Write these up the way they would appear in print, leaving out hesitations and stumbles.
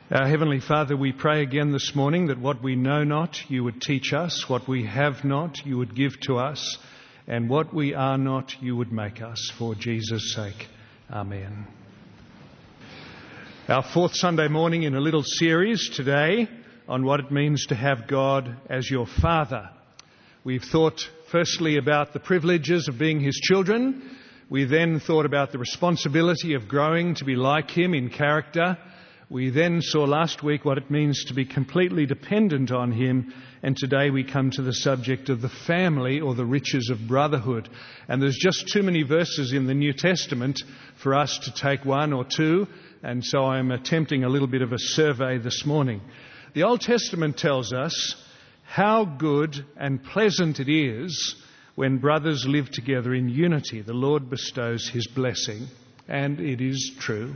Our Heavenly Father, we pray again this morning that what we know not, you would teach us, what we have not, you would give to us, and what we are not, you would make us, for Jesus' sake. Amen. Our fourth Sunday morning in a little series today on what it means to have God as your Father. We've thought firstly about the privileges of being His children. We then thought about the responsibility of growing to be like Him in character. We then saw last week what it means to be completely dependent on Him, and today we come to the subject of the family or the riches of brotherhood. And there's just too many verses in the New Testament for us to take one or two, and so I'm attempting a little bit of a survey this morning. The Old Testament tells us how good and pleasant it is when brothers live together in unity. The Lord bestows His blessing, and it is true.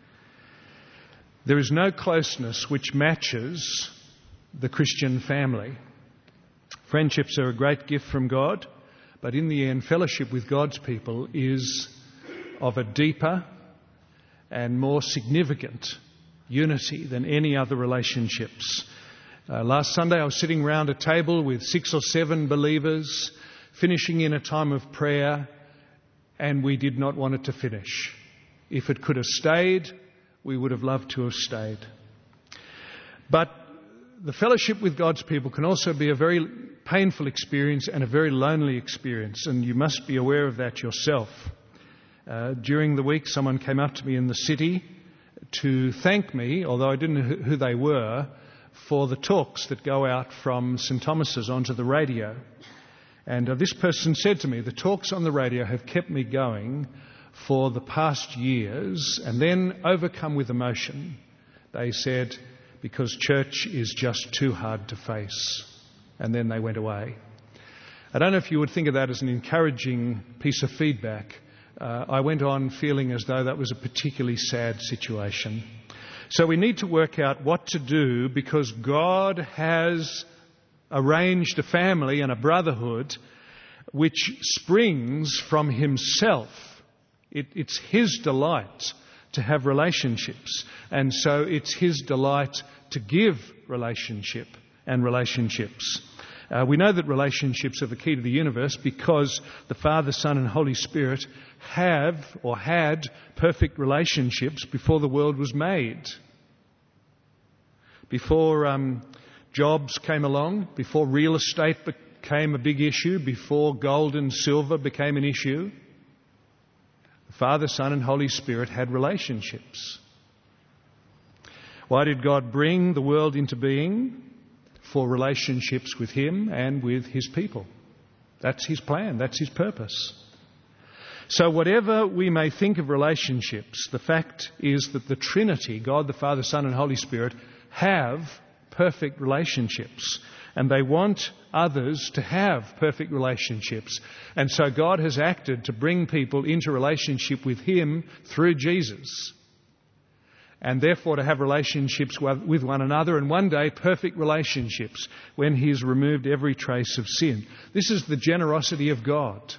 There is no closeness which matches the Christian family. Friendships are a great gift from God, but in the end, fellowship with God's people is of a deeper and more significant unity than any other relationships. Last Sunday, I was sitting around a table with 6 or 7 believers, finishing in a time of prayer, and we did not want it to finish. If it could have stayed, we would have loved to have stayed. But the fellowship with God's people can also be a very painful experience and a very lonely experience, and you must be aware of that yourself. During the week, someone came up to me in the city to thank me, although I didn't know who they were, for the talks that go out from St Thomas's onto the radio. And this person said to me, the talks on the radio have kept me going for the past years, and then overcome with emotion, they said, because church is just too hard to face. And then they went away. I don't know if you would think of that as an encouraging piece of feedback. I went on feeling as though that was a particularly sad situation. So we need to work out what to do, because God has arranged a family and a brotherhood which springs from Himself. It's His delight to have relationships, and so it's His delight to give relationship and relationships. We know that relationships are the key to the universe because the Father, Son and Holy Spirit have or had perfect relationships before the world was made. Before jobs came along, before real estate became a big issue, before gold and silver became an issue, the Father, Son and Holy Spirit had relationships. Why did God bring the world into being? For relationships with Him and with His people. That's His plan. That's His purpose. So whatever we may think of relationships, the fact is that the Trinity, God the Father, Son and Holy Spirit, have perfect relationships. And they want others to have perfect relationships. And so God has acted to bring people into relationship with Him through Jesus. And therefore to have relationships with one another, and one day perfect relationships when He has removed every trace of sin. This is the generosity of God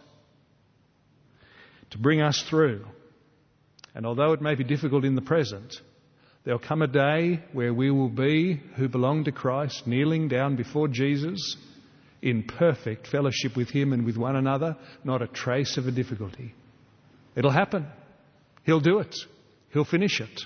to bring us through. And although it may be difficult in the present, there'll come a day where we will be, who belong to Christ, kneeling down before Jesus in perfect fellowship with Him and with one another, not a trace of a difficulty. It'll happen. He'll do it. He'll finish it.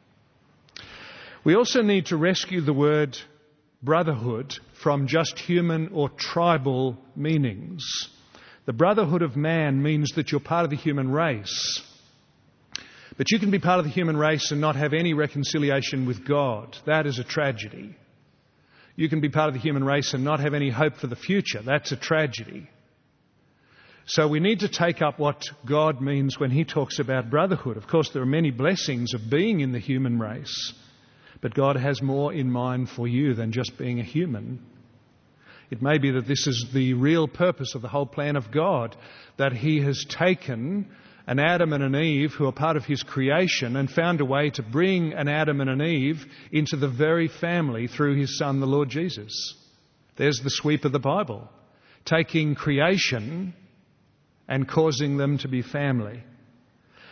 We also need to rescue the word brotherhood from just human or tribal meanings. The brotherhood of man means that you're part of the human race. But you can be part of the human race and not have any reconciliation with God. That is a tragedy. You can be part of the human race and not have any hope for the future. That's a tragedy. So we need to take up what God means when He talks about brotherhood. Of course, there are many blessings of being in the human race, but God has more in mind for you than just being a human. It may be that this is the real purpose of the whole plan of God, that He has taken an Adam and an Eve who are part of His creation and found a way to bring an Adam and an Eve into the very family through His Son, the Lord Jesus. There's the sweep of the Bible, taking creation and causing them to be family.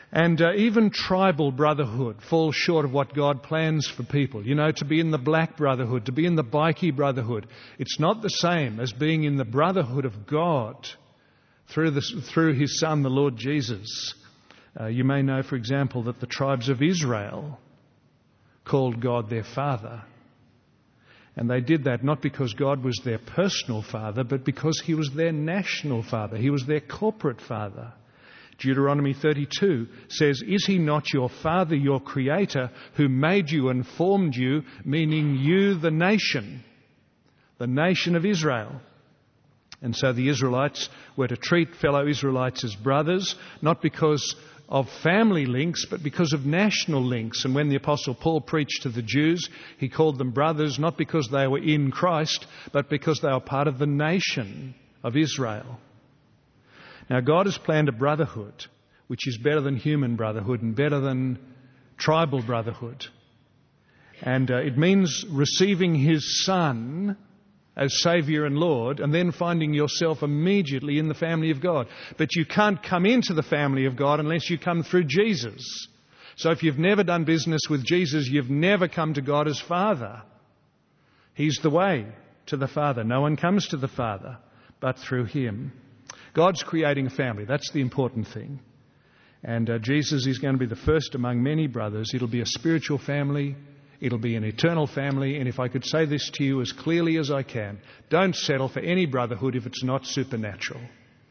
And even tribal brotherhood falls short of what God plans for people. You know, to be in the black brotherhood, to be in the bikie brotherhood, it's not the same as being in the brotherhood of God through His Son, the Lord Jesus. You may know, for example, that the tribes of Israel called God their Father. And they did that not because God was their personal Father, but because He was their national Father. He was their corporate Father. Deuteronomy 32 says, "Is He not your Father, your Creator, who made you and formed you," meaning you, the nation of Israel. And so the Israelites were to treat fellow Israelites as brothers, not because of family links, but because of national links. And when the Apostle Paul preached to the Jews, he called them brothers, not because they were in Christ, but because they were part of the nation of Israel. Now, God has planned a brotherhood which is better than human brotherhood and better than tribal brotherhood. And it means receiving His Son as Saviour and Lord and then finding yourself immediately in the family of God. But you can't come into the family of God unless you come through Jesus. So if you've never done business with Jesus, you've never come to God as Father. He's the way to the Father. No one comes to the Father but through Him. God's creating a family. That's the important thing. And Jesus is going to be the first among many brothers. It'll be a spiritual family. It'll be an eternal family. And if I could say this to you as clearly as I can, don't settle for any brotherhood if it's not supernatural.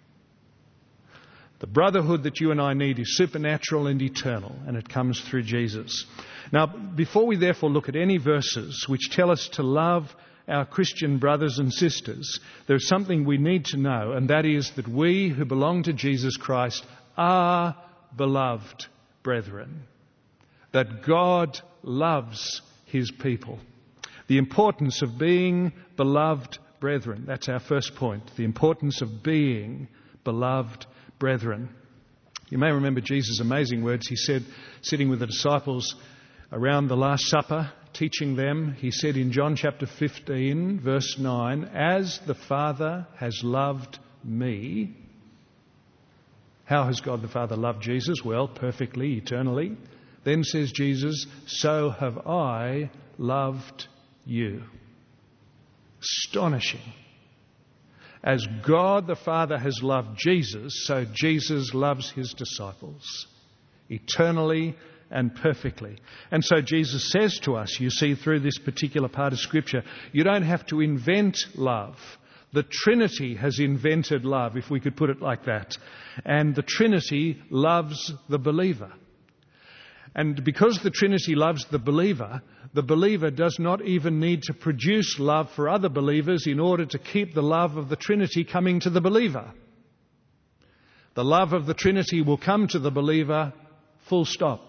The brotherhood that you and I need is supernatural and eternal, and it comes through Jesus. Now, before we therefore look at any verses which tell us to love our Christian brothers and sisters, there's something we need to know, and that is that we who belong to Jesus Christ are beloved brethren. That God loves His people. The importance of being beloved brethren. That's our first point. The importance of being beloved brethren. You may remember Jesus' amazing words. He said, sitting with the disciples around the Last Supper, teaching them, he said in John chapter 15, verse 9, "As the Father has loved me." How has God the Father loved Jesus? Well, perfectly, eternally. Then says Jesus, "So have I loved you." Astonishing. As God the Father has loved Jesus, so Jesus loves His disciples. Eternally and perfectly. And so Jesus says to us, you see through this particular part of Scripture, you don't have to invent love. The Trinity has invented love, if we could put it like that. And the Trinity loves the believer. And because the Trinity loves the believer does not even need to produce love for other believers in order to keep the love of the Trinity coming to the believer. The love of the Trinity will come to the believer, full stop.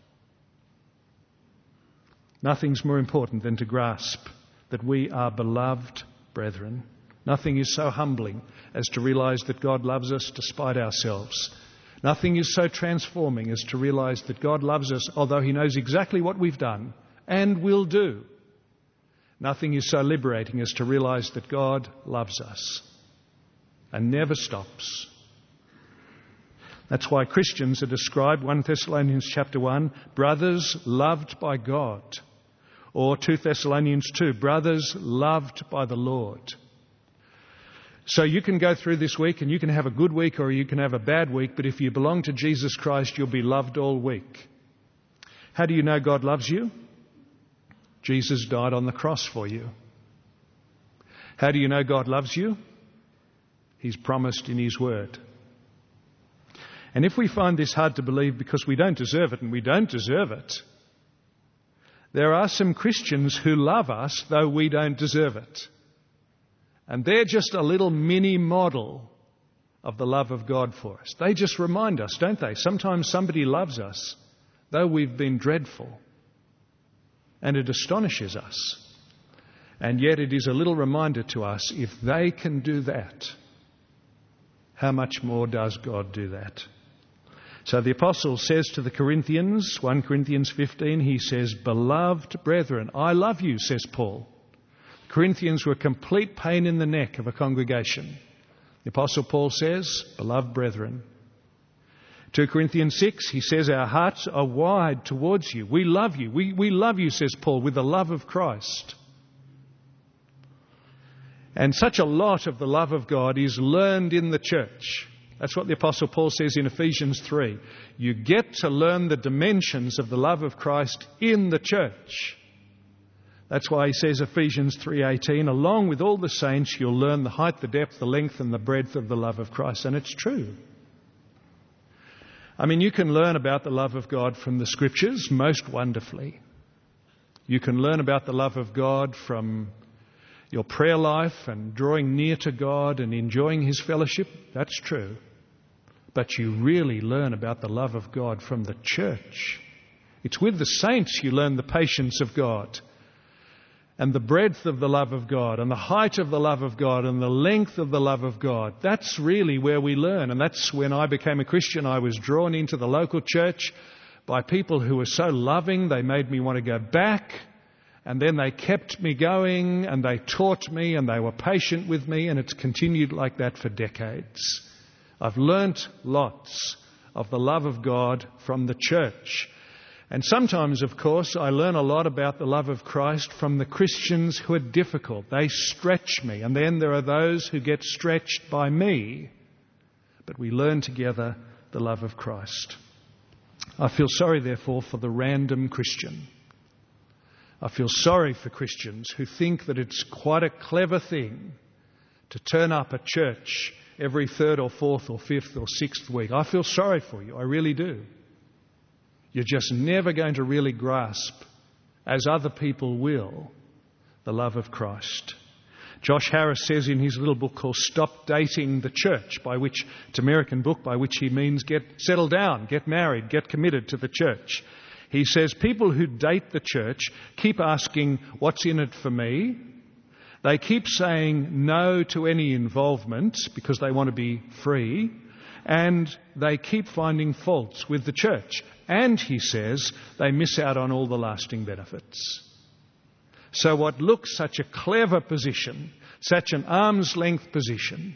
Nothing's more important than to grasp that we are beloved brethren. Nothing is so humbling as to realise that God loves us despite ourselves. Nothing is so transforming as to realise that God loves us, although He knows exactly what we've done and will do. Nothing is so liberating as to realise that God loves us and never stops. That's why Christians are described, 1 Thessalonians chapter 1, brothers loved by God. Or 2 Thessalonians 2, brothers loved by the Lord. So you can go through this week and you can have a good week or you can have a bad week, but if you belong to Jesus Christ, you'll be loved all week. How do you know God loves you? Jesus died on the cross for you. How do you know God loves you? He's promised in His Word. And if we find this hard to believe because we don't deserve it, and we don't deserve it, there are some Christians who love us though we don't deserve it. And they're just a little mini model of the love of God for us. They just remind us, don't they? Sometimes somebody loves us though we've been dreadful. And it astonishes us. And yet it is a little reminder to us, if they can do that, how much more does God do that? So the apostle says to the Corinthians, 1 Corinthians 15, he says, "Beloved brethren, I love you," says Paul. The Corinthians were a complete pain in the neck of a congregation. The apostle Paul says, "Beloved brethren." 2 Corinthians 6, he says our hearts are wide towards you. We love you. We love you, says Paul, with the love of Christ. And such a lot of the love of God is learned in the church. That's what the Apostle Paul says in Ephesians 3. You get to learn the dimensions of the love of Christ in the church. That's why he says, Ephesians 3:18, along with all the saints, you'll learn the height, the depth, the length and the breadth of the love of Christ. And it's true. I mean, you can learn about the love of God from the Scriptures most wonderfully. You can learn about the love of God from your prayer life and drawing near to God and enjoying His fellowship. That's true. But you really learn about the love of God from the church. It's with the saints you learn the patience of God and the breadth of the love of God and the height of the love of God and the length of the love of God. That's really where we learn. And that's when I became a Christian. I was drawn into the local church by people who were so loving. They made me want to go back. And then they kept me going and they taught me and they were patient with me. And it's continued like that for decades. I've learnt lots of the love of God from the church. And sometimes, of course, I learn a lot about the love of Christ from the Christians who are difficult. They stretch me. And then there are those who get stretched by me. But we learn together the love of Christ. I feel sorry, therefore, for the random Christian. I feel sorry for Christians who think that it's quite a clever thing to turn up at church every third or fourth or fifth or sixth week. I feel sorry for you. I really do. You're just never going to really grasp, as other people will, the love of Christ. Josh Harris says in his little book called Stop Dating the Church, it's an American book, by which he means settle down, get married, get committed to the church. He says people who date the church keep asking, what's in it for me? They keep saying no to any involvement because they want to be free. And they keep finding faults with the church. And, he says, they miss out on all the lasting benefits. So what looks such a clever position, such an arm's length position,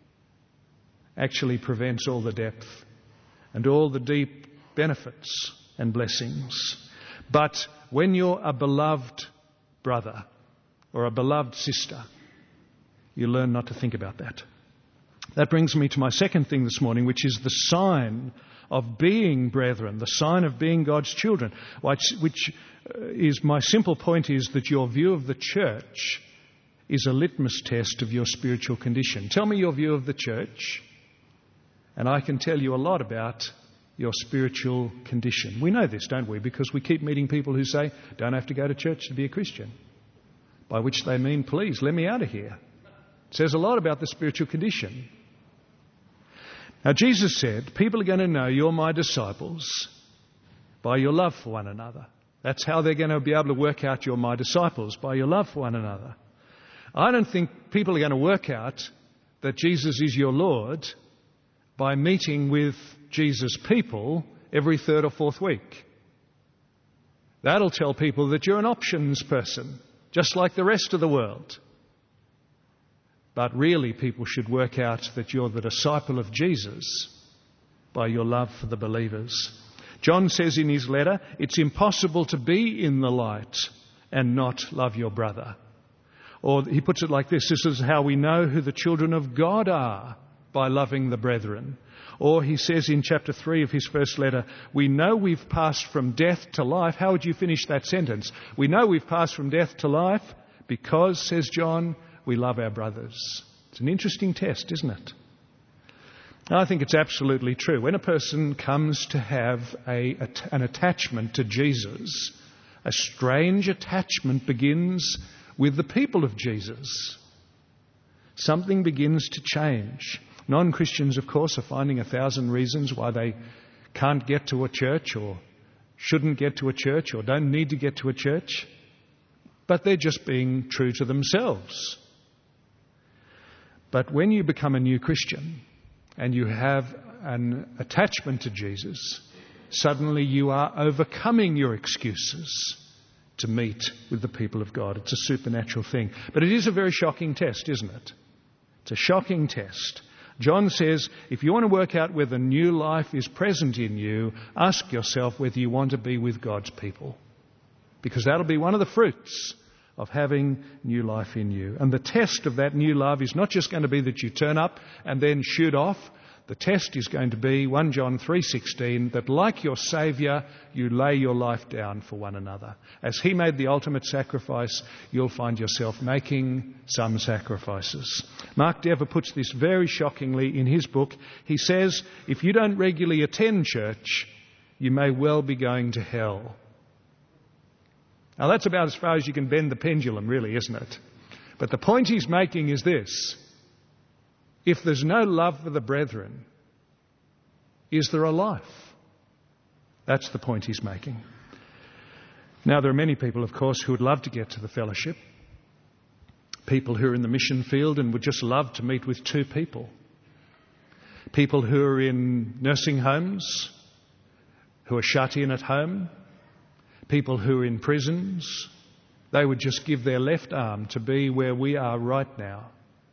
actually prevents all the depth and all the deep benefits and blessings. But when you're a beloved brother or a beloved sister, you learn not to think about that. That brings me to my second thing this morning, which is the sign of being brethren, the sign of being God's children, which is my simple point is that your view of the church is a litmus test of your spiritual condition. Tell me your view of the church, and I can tell you a lot about your spiritual condition. We know this, don't we? Because we keep meeting people who say, don't have to go to church to be a Christian. By which they mean, please, let me out of here. It says a lot about the spiritual condition. Now, Jesus said, people are going to know you're my disciples by your love for one another. That's how they're going to be able to work out you're my disciples, by your love for one another. I don't think people are going to work out that Jesus is your Lord by meeting with Jesus' people every third or fourth week. That'll tell people that you're an options person, just like the rest of the world. But really, people should work out that you're the disciple of Jesus by your love for the believers. John says in his letter, it's impossible to be in the light and not love your brother. Or he puts it like this is how we know who the children of God are, by loving the brethren. Or he says in chapter 3 of his first letter, we know we've passed from death to life. How would you finish that sentence? We know we've passed from death to life because, says John, we love our brothers. It's an interesting test, isn't it? I think it's absolutely true. When a person comes to have an attachment to Jesus, a strange attachment begins with the people of Jesus. Something begins to change. Non-Christians, of course, are finding 1,000 reasons why they can't get to a church or shouldn't get to a church or don't need to get to a church. But they're just being true to themselves. But when you become a new Christian and you have an attachment to Jesus, suddenly you are overcoming your excuses to meet with the people of God. It's a supernatural thing. But it is a very shocking test, isn't it? It's a shocking test. John says, if you want to work out whether new life is present in you, ask yourself whether you want to be with God's people. Because that'll be one of the fruits of having new life in you. And the test of that new love is not just going to be that you turn up and then shoot off. The test is going to be 1 John 3:16, that like your Saviour, you lay your life down for one another. As he made the ultimate sacrifice, you'll find yourself making some sacrifices. Mark Dever puts this very shockingly in his book. He says, if you don't regularly attend church, you may well be going to hell. Now that's about as far as you can bend the pendulum, really, isn't it? But the point he's making is this. If there's no love for the brethren, is there a life? That's the point he's making. Now, there are many people, of course, who would love to get to the fellowship. People who are in the mission field and would just love to meet with two people. People who are in nursing homes, who are shut in at home. People who are in prisons. They would just give their left arm to be where we are right now.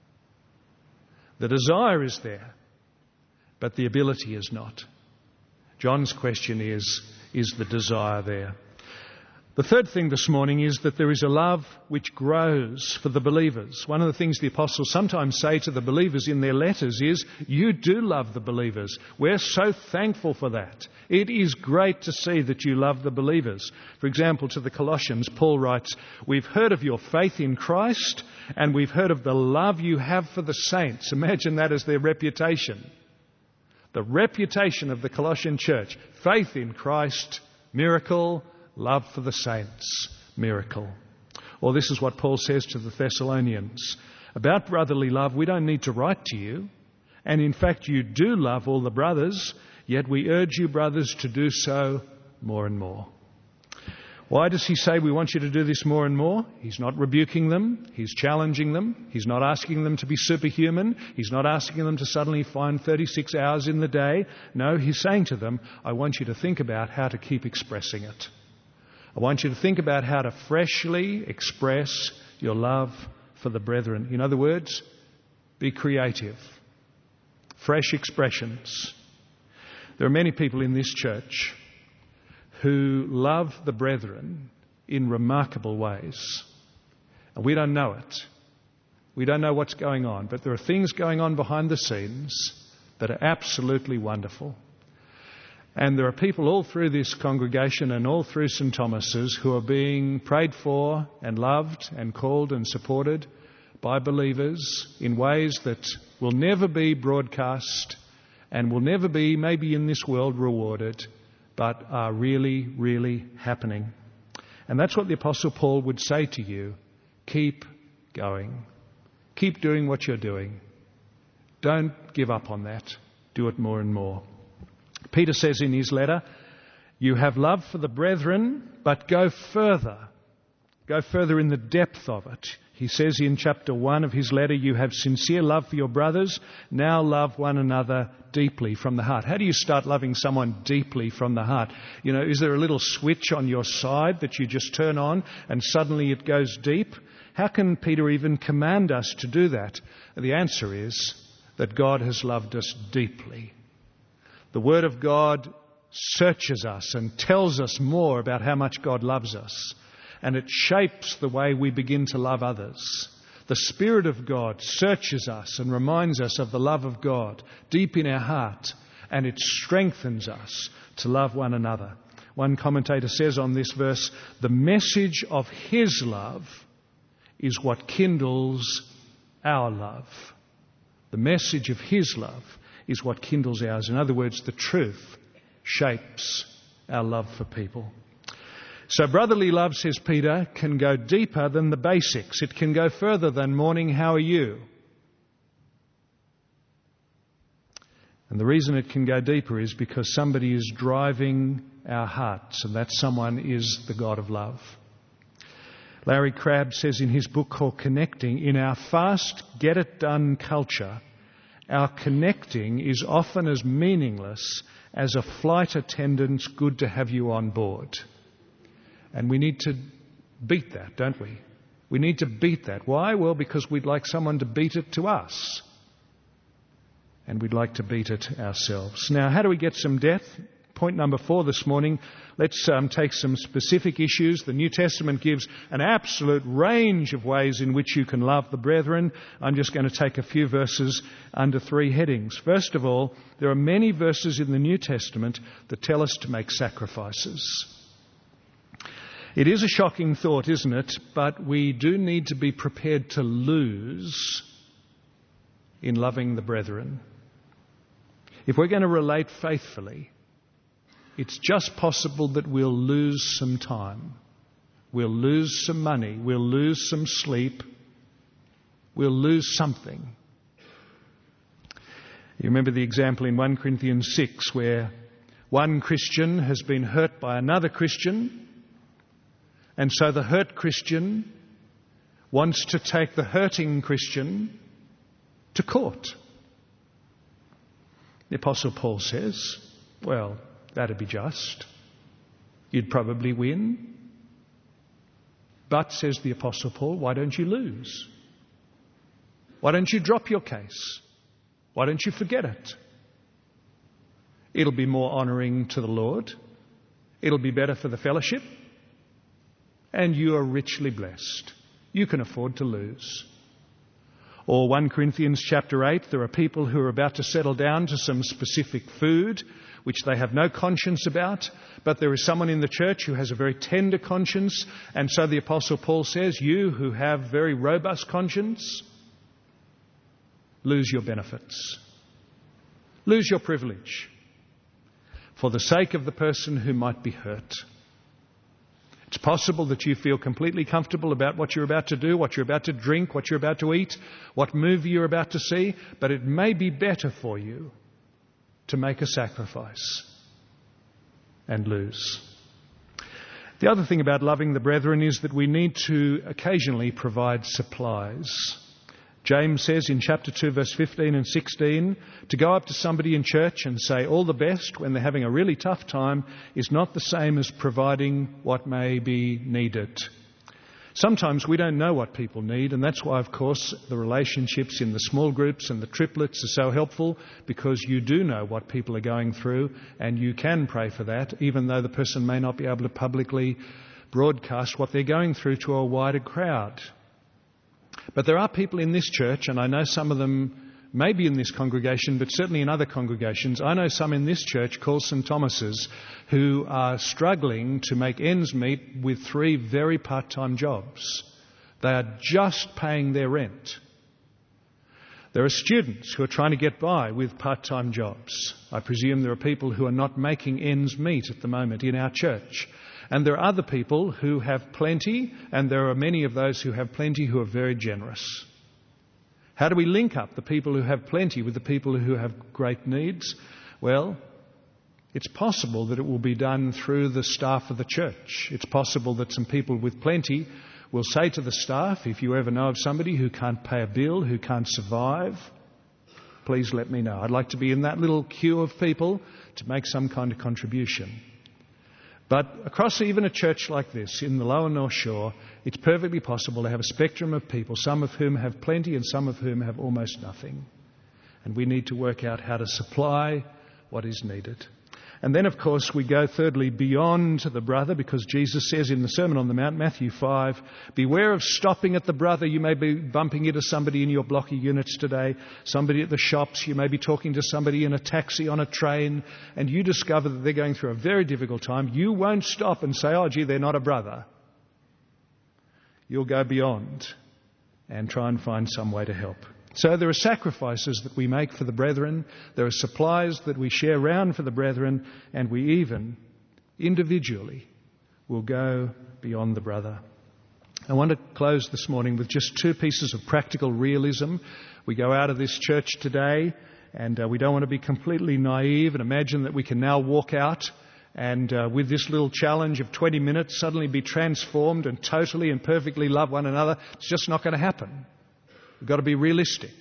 The desire is there, but the ability is not. John's question is the desire there? The third thing this morning is that there is a love which grows for the believers. One of the things the apostles sometimes say to the believers in their letters is, you do love the believers. We're so thankful for that. It is great to see that you love the believers. For example, to the Colossians, Paul writes, we've heard of your faith in Christ and we've heard of the love you have for the saints. Imagine that as their reputation. The reputation of the Colossian church. Faith in Christ, miracle. Love for the saints, miracle. Or this is what Paul says to the Thessalonians. About brotherly love, we don't need to write to you. And in fact, you do love all the brothers, yet we urge you, brothers, to do so more and more. Why does he say we want you to do this more and more? He's not rebuking them. He's challenging them. He's not asking them to be superhuman. He's not asking them to suddenly find 36 hours in the day. No, he's saying to them, I want you to think about how to keep expressing it. I want you to think about how to freshly express your love for the brethren. In other words, be creative. Fresh expressions. There are many people in this church who love the brethren in remarkable ways. And we don't know it. We don't know what's going on. But there are things going on behind the scenes that are absolutely wonderful. And there are people all through this congregation and all through St. Thomas's who are being prayed for and loved and called and supported by believers in ways that will never be broadcast and will never be, maybe in this world, rewarded, but are really, really happening. And that's what the Apostle Paul would say to you. Keep going. Keep doing what you're doing. Don't give up on that. Do it more and more. Peter says in his letter, you have love for the brethren, but go further. Go further in the depth of it. He says in chapter 1 of his letter, you have sincere love for your brothers. Now love one another deeply from the heart. How do you start loving someone deeply from the heart? You know, is there a little switch on your side that you just turn on and suddenly it goes deep? How can Peter even command us to do that? The answer is that God has loved us deeply. The Word of God searches us and tells us more about how much God loves us. And it shapes the way we begin to love others. The Spirit of God searches us and reminds us of the love of God deep in our heart. And it strengthens us to love one another. One commentator says on this verse, the message of His love is what kindles our love. The message of His love is what kindles ours. In other words, the truth shapes our love for people. So brotherly love, says Peter, can go deeper than the basics. It can go further than morning, how are you? And the reason it can go deeper is because somebody is driving our hearts, and that someone is the God of love. Larry Crabb says in his book called Connecting, in our fast, get-it-done culture, our connecting is often as meaningless as a flight attendant's good to have you on board. And we need to beat that, don't we? We need to beat that. Why? Well, because we'd like someone to beat it to us. and we'd like to beat it ourselves. Now, how do we get some death? Point number 4 this morning. Let's take some specific issues. The New Testament gives an absolute range of ways in which you can love the brethren. I'm just going to take a few verses under 3 headings. First of all, there are many verses in the New Testament that tell us to make sacrifices. It is a shocking thought, isn't it? But we do need to be prepared to lose in loving the brethren. If we're going to relate faithfully, it's just possible that we'll lose some time. We'll lose some money. We'll lose some sleep. We'll lose something. You remember the example in 1 Corinthians 6 where one Christian has been hurt by another Christian, and so the hurt Christian wants to take the hurting Christian to court. The Apostle Paul says, well, that'd be just. You'd probably win. But, says the Apostle Paul, why don't you lose? Why don't you drop your case? Why don't you forget it? It'll be more honouring to the Lord. It'll be better for the fellowship. And you are richly blessed. You can afford to lose. Or 1 Corinthians chapter 8, there are people who are about to settle down to some specific food which they have no conscience about, but there is someone in the church who has a very tender conscience, and so the Apostle Paul says, you who have very robust conscience, lose your benefits. Lose your privilege for the sake of the person who might be hurt. It's possible that you feel completely comfortable about what you're about to do, what you're about to drink, what you're about to eat, what movie you're about to see, but it may be better for you to make a sacrifice and lose. The other thing about loving the brethren is that we need to occasionally provide supplies. James says in chapter 2, verse 15 and 16, to go up to somebody in church and say all the best when they're having a really tough time is not the same as providing what may be needed. Sometimes we don't know what people need, and that's why, of course, the relationships in the small groups and the triplets are so helpful, because you do know what people are going through and you can pray for that, even though the person may not be able to publicly broadcast what they're going through to a wider crowd. But there are people in this church, and I know some of them maybe in this congregation, but certainly in other congregations. I know some in this church called St. Thomas's who are struggling to make ends meet with 3 very part-time jobs. They are just paying their rent. There are students who are trying to get by with part-time jobs. I presume there are people who are not making ends meet at the moment in our church. And there are other people who have plenty, and there are many of those who have plenty who are very generous. How do we link up the people who have plenty with the people who have great needs? Well, it's possible that it will be done through the staff of the church. It's possible that some people with plenty will say to the staff, if you ever know of somebody who can't pay a bill, who can't survive, please let me know. I'd like to be in that little queue of people to make some kind of contribution. But across even a church like this, in the Lower North Shore, it's perfectly possible to have a spectrum of people, some of whom have plenty and some of whom have almost nothing. And we need to work out how to supply what is needed. And then, of course, we go thirdly beyond the brother, because Jesus says in the Sermon on the Mount, Matthew 5, beware of stopping at the brother. You may be bumping into somebody in your block of units today, somebody at the shops. You may be talking to somebody in a taxi, on a train, and you discover that they're going through a very difficult time. You won't stop and say, oh, gee, they're not a brother. You'll go beyond and try and find some way to help. So there are sacrifices that we make for the brethren. There are supplies that we share round for the brethren. And we even, individually, will go beyond the brother. I want to close this morning with just 2 pieces of practical realism. We go out of this church today, and we don't want to be completely naive and imagine that we can now walk out and with this little challenge of 20 minutes suddenly be transformed and totally and perfectly love one another. It's just not going to happen. We've got to be realistic.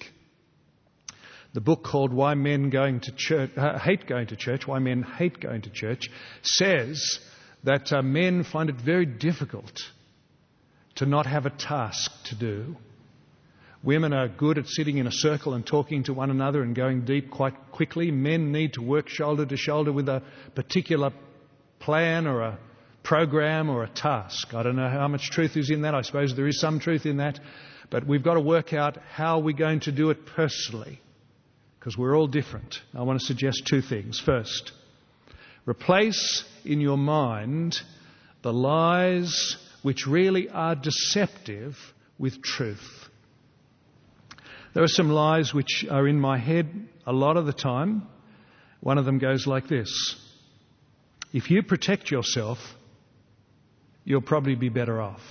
The book called Why Men Hate Going to Church, Why Men Hate Going to Church, says that men find it very difficult to not have a task to do. Women are good at sitting in a circle and talking to one another and going deep quite quickly. Men need to work shoulder to shoulder with a particular plan or a program or a task. I don't know how much truth is in that. I suppose there is some truth in that. But we've got to work out how we're going to do it personally, because we're all different. I want to suggest two things. First, replace in your mind the lies which really are deceptive with truth. There are some lies which are in my head a lot of the time. One of them goes like this: if you protect yourself, you'll probably be better off.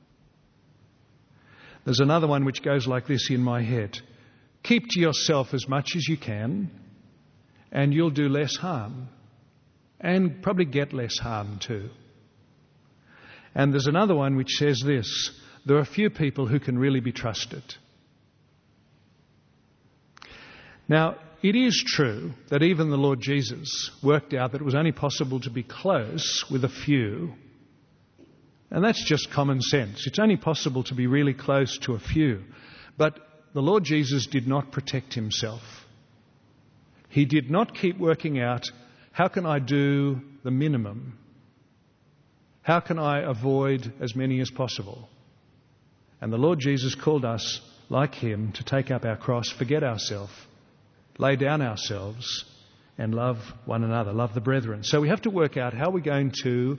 There's another one which goes like this in my head: keep to yourself as much as you can and you'll do less harm, and probably get less harm too. And there's another one which says this: there are few people who can really be trusted. Now, it is true that even the Lord Jesus worked out that it was only possible to be close with a few. And that's just common sense. It's only possible to be really close to a few. But the Lord Jesus did not protect himself. He did not keep working out, how can I do the minimum? How can I avoid as many as possible? And the Lord Jesus called us, like him, to take up our cross, forget ourselves, lay down ourselves and love one another, love the brethren. So we have to work out how we're going to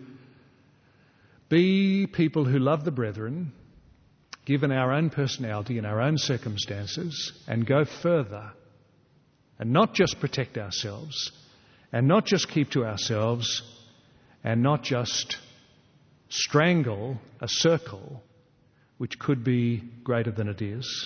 be people who love the brethren, given our own personality and our own circumstances, and go further and not just protect ourselves and not just keep to ourselves and not just strangle a circle which could be greater than it is.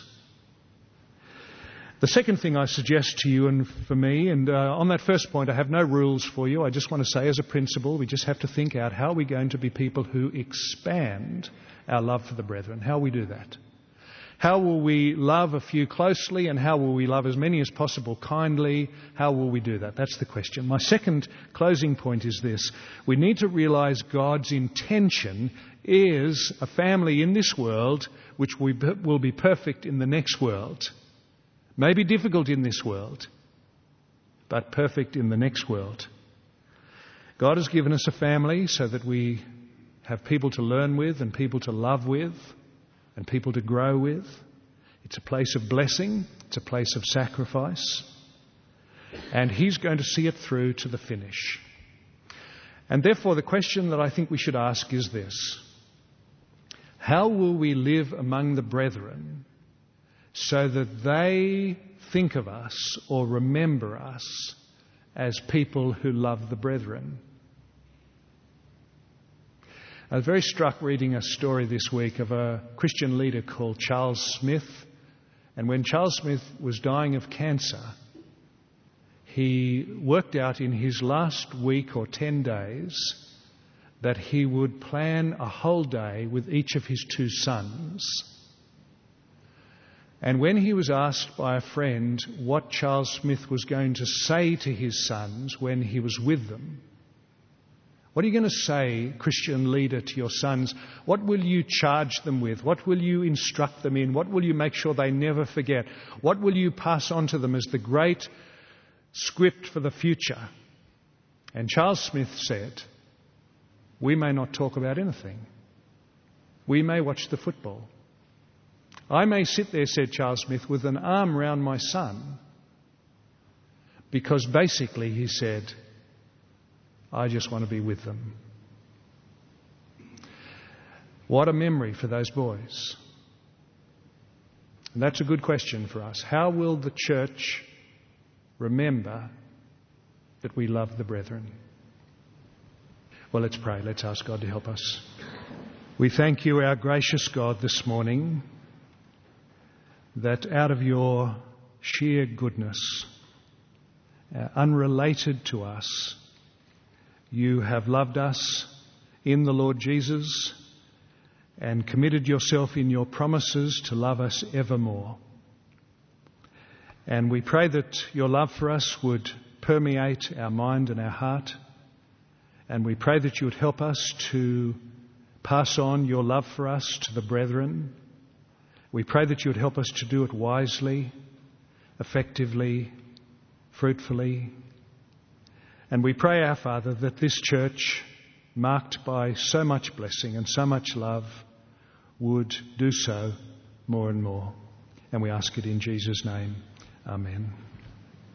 The second thing I suggest to you and for me, and on that first point I have no rules for you. I just want to say as a principle, we just have to think out how we're going to be people who expand our love for the brethren. How we do that. How will we love a few closely, and how will we love as many as possible kindly? How will we do that? That's the question. My second closing point is this: we need to realise God's intention is a family in this world which will be perfect in the next world. May be difficult in this world, but perfect in the next world. God has given us a family so that we have people to learn with and people to love with and people to grow with. It's a place of blessing. It's a place of sacrifice. And he's going to see it through to the finish. And therefore the question that I think we should ask is this: how will we live among the brethren so that they think of us or remember us as people who love the brethren? I was very struck reading a story this week of a Christian leader called Charles Smith. And when Charles Smith was dying of cancer, he worked out in his last week or 10 days that he would plan a whole day with each of his 2 sons. And when he was asked by a friend what Charles Smith was going to say to his sons when he was with them, what are you going to say, Christian leader, to your sons? What will you charge them with? What will you instruct them in? What will you make sure they never forget? What will you pass on to them as the great script for the future? And Charles Smith said, we may not talk about anything. We may watch the football. I may sit there, said Charles Smith, with an arm round my son, because basically, he said, I just want to be with them. What a memory for those boys. And that's a good question for us. How will the church remember that we love the brethren? Well, let's pray. Let's ask God to help us. We thank you, our gracious God, this morning, that out of your sheer goodness, unrelated to us, you have loved us in the Lord Jesus and committed yourself in your promises to love us evermore. And we pray that your love for us would permeate our mind and our heart. And we pray that you would help us to pass on your love for us to the brethren. We pray that you would help us to do it wisely, effectively, fruitfully. And we pray, our Father, that this church, marked by so much blessing and so much love, would do so more and more. And we ask it in Jesus' name. Amen.